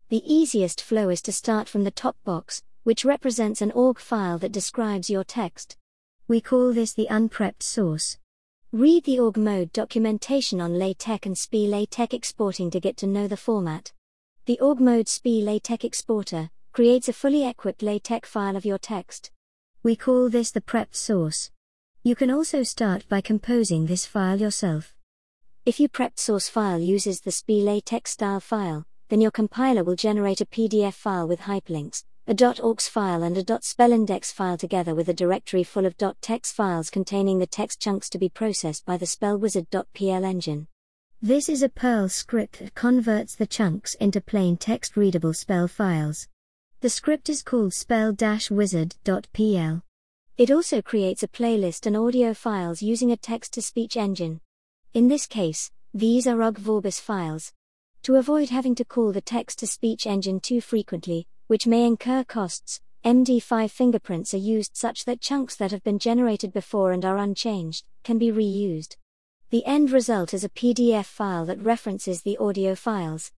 The easiest flow is to start from the top box, which represents an org file that describes your text. We call this the unprepped source. Read the org mode documentation on LaTeX and SPI LaTeX exporting to get to know the format. The org mode SPI LaTeX exporter creates a fully equipped LaTeX file of your text. We call this the prepped source. You can also start by composing this file yourself. If your prepped source file uses the SPI LaTeX style file, then your compiler will generate a PDF file with hyperlinks, a .orgs file and a .spelindex file together with a directory full of .text files containing the text chunks to be processed by the spellwizard.pl engine. This is a Perl script that converts the chunks into plain text readable spell files. The script is called spell-wizard.pl. It also creates a playlist and audio files using a text-to-speech engine. In this case, these are OGG Vorbis files. To avoid having to call the text-to-speech engine too frequently, which may incur costs, MD5 fingerprints are used such that chunks that have been generated before and are unchanged can be reused. The end result is a PDF file that references the audio files.